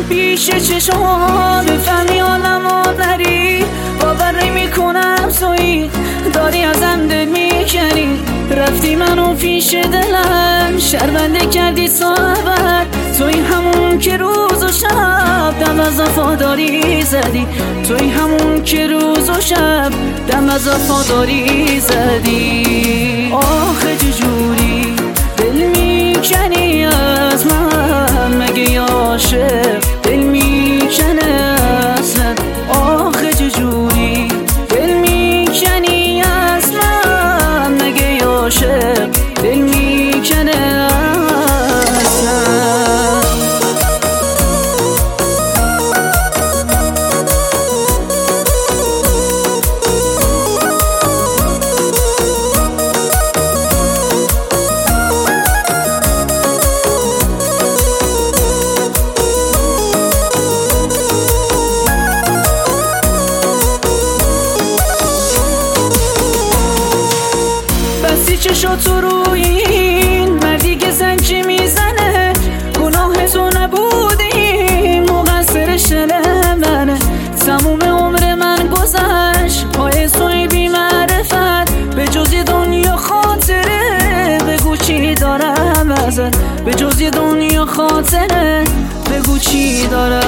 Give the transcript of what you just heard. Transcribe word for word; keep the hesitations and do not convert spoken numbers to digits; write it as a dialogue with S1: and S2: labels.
S1: پیش چشمها بفهمی آدم نری، باور نمی‌کنم تویی داری ازم دل میکنی. رفتی منو پیش دلم شرمنده کردی صحبت، توی همون که روز و شب دم از وفاداری زدی، توی همون که روز و شب دم از وفاداری زدی. آخه چجوری دل میکنی از من، مگه عاشق دل میکنه اصلا؟ آخه چجوری دل میکنی از من، مگه عاشق دل میکنه اصلا؟ چشا تو روی این مردی که زنجی میزنه، گناه تو نبودی مقصرش منه. تموم عمر من گذشت پای توی بی معرفت، به جز یه دنیا خاطره بگو چی دارم ازت، به جز یه دنیا خاطره بگو چی دارم